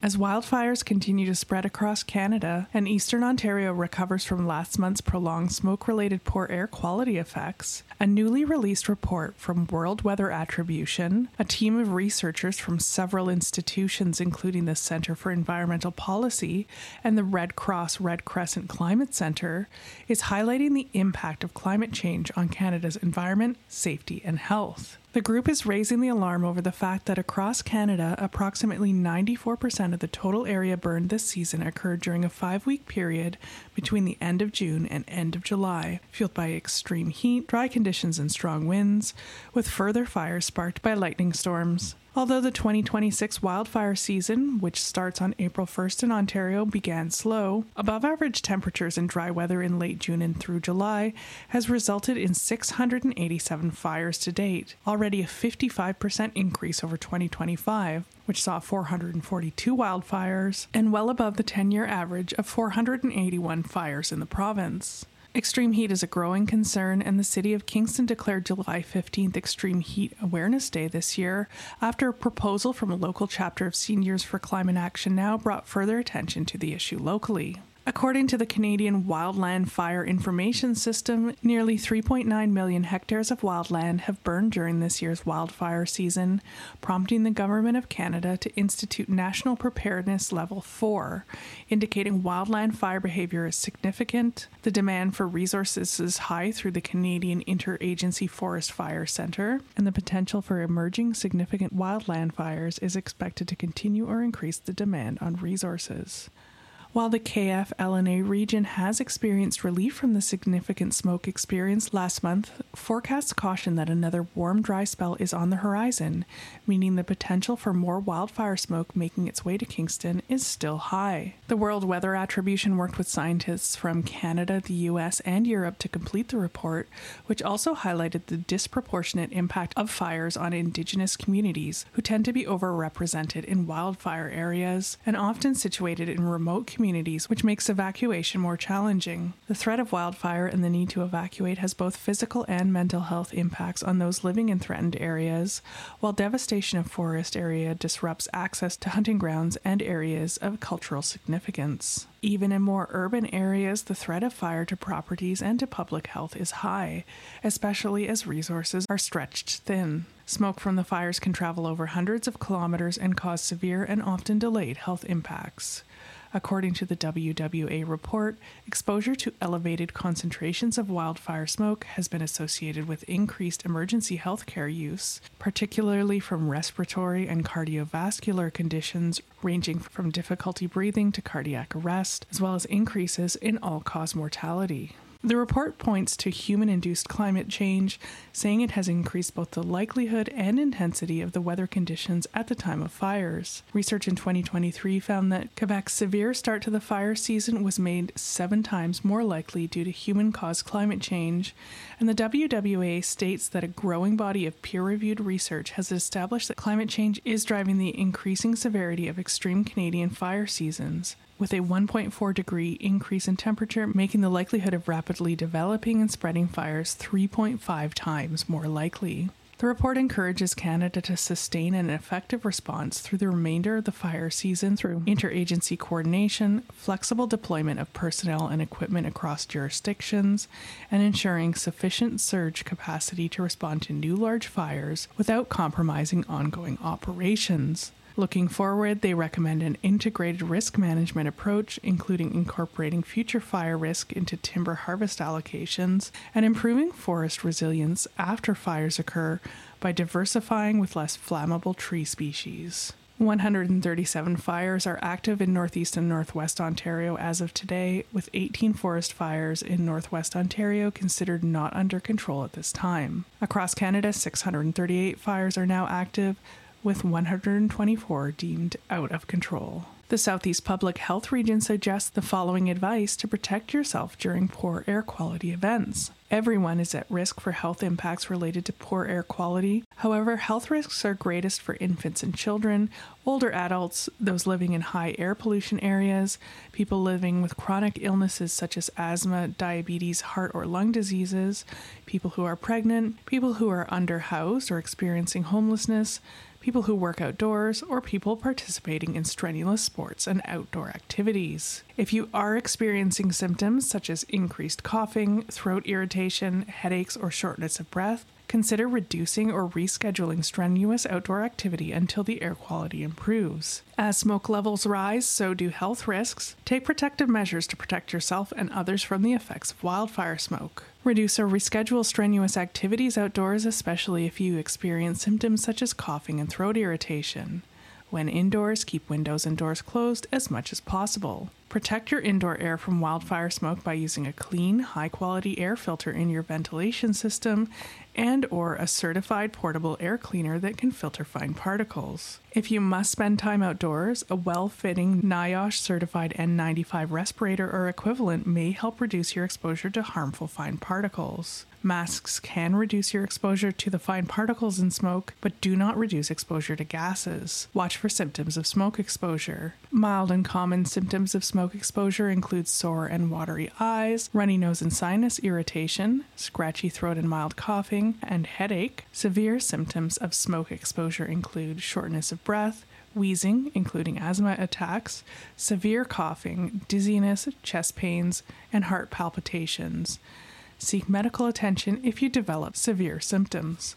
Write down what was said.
As wildfires continue to spread across Canada and Eastern Ontario recovers from last month's prolonged smoke-related poor air quality effects, a newly released report from World Weather Attribution, a team of researchers from several institutions including the Centre for Environmental Policy and the Red Cross Red Crescent Climate Centre, is highlighting the impact of climate change on Canada's environment, safety, and health. The group is raising the alarm over the fact that across Canada, approximately 94% of the total area burned this season occurred during a 5-week period between the end of June and end of July, fueled by extreme heat, dry conditions, and strong winds, with further fires sparked by lightning storms. Although the 2026 wildfire season, which starts on April 1st in Ontario, began slow, above-average temperatures and dry weather in late June and through July has resulted in 687 fires to date, already a 55% increase over 2025, which saw 442 wildfires, and well above the 10-year average of 481 fires in the province. Extreme heat is a growing concern, and the City of Kingston declared July 15th Extreme Heat Awareness Day this year after a proposal from a local chapter of Seniors for Climate Action Now brought further attention to the issue locally. According to the Canadian Wildland Fire Information System, nearly 3.9 million hectares of wildland have burned during this year's wildfire season, prompting the Government of Canada to institute National Preparedness Level 4, indicating wildland fire behavior is significant, the demand for resources is high through the Canadian Interagency Forest Fire Centre, and the potential for emerging significant wildland fires is expected to continue or increase the demand on resources. While the KF-LNA region has experienced relief from the significant smoke experienced last month, forecasts caution that another warm, dry spell is on the horizon, meaning the potential for more wildfire smoke making its way to Kingston is still high. The World Weather Attribution worked with scientists from Canada, the US, and Europe to complete the report, which also highlighted the disproportionate impact of fires on Indigenous communities, who tend to be overrepresented in wildfire areas and often situated in remote communities, which makes evacuation more challenging. The threat of wildfire and the need to evacuate has both physical and mental health impacts on those living in threatened areas, while devastation of forest area disrupts access to hunting grounds and areas of cultural significance. Even in more urban areas, the threat of fire to properties and to public health is high, especially as resources are stretched thin. Smoke from the fires can travel over hundreds of kilometers and cause severe and often delayed health impacts. According to the WWA report, exposure to elevated concentrations of wildfire smoke has been associated with increased emergency healthcare use, particularly from respiratory and cardiovascular conditions ranging from difficulty breathing to cardiac arrest, as well as increases in all-cause mortality. The report points to human-induced climate change, saying it has increased both the likelihood and intensity of the weather conditions at the time of fires. Research in 2023 found that Quebec's severe start to the fire season was made 7 times more likely due to human-caused climate change, and the WWA states that a growing body of peer-reviewed research has established that climate change is driving the increasing severity of extreme Canadian fire seasons, with a 1.4 degree increase in temperature making the likelihood of rapidly developing and spreading fires 3.5 times more likely. The report encourages Canada to sustain an effective response through the remainder of the fire season through interagency coordination, flexible deployment of personnel and equipment across jurisdictions, and ensuring sufficient surge capacity to respond to new large fires without compromising ongoing operations. Looking forward, they recommend an integrated risk management approach, including incorporating future fire risk into timber harvest allocations and improving forest resilience after fires occur by diversifying with less flammable tree species. 137 fires are active in Northeast and Northwest Ontario as of today, with 18 forest fires in Northwest Ontario considered not under control at this time. Across Canada, 638 fires are now active, with 124 deemed out of control. The Southeast Public Health Region suggests the following advice to protect yourself during poor air quality events. Everyone is at risk for health impacts related to poor air quality. However, health risks are greatest for infants and children, older adults, those living in high air pollution areas, people living with chronic illnesses such as asthma, diabetes, heart or lung diseases, people who are pregnant, people who are underhoused or experiencing homelessness, people who work outdoors, or people participating in strenuous sports and outdoor activities. If you are experiencing symptoms such as increased coughing, throat irritation, headaches, or shortness of breath, consider reducing or rescheduling strenuous outdoor activity until the air quality improves. As smoke levels rise, so do health risks. Take protective measures to protect yourself and others from the effects of wildfire smoke. Reduce or reschedule strenuous activities outdoors, especially if you experience symptoms such as coughing and throat irritation. When indoors, keep windows and doors closed as much as possible. Protect your indoor air from wildfire smoke by using a clean, high-quality air filter in your ventilation system and/or a certified portable air cleaner that can filter fine particles. If you must spend time outdoors, a well-fitting NIOSH certified N95 respirator or equivalent may help reduce your exposure to harmful fine particles. Masks can reduce your exposure to the fine particles in smoke, but do not reduce exposure to gases. Watch for symptoms of smoke exposure. Mild and common symptoms of smoke exposure include sore and watery eyes, runny nose and sinus irritation, scratchy throat and mild coughing, and headache. Severe symptoms of smoke exposure include shortness of breath, wheezing, including asthma attacks, severe coughing, dizziness, chest pains, and heart palpitations. Seek medical attention if you develop severe symptoms.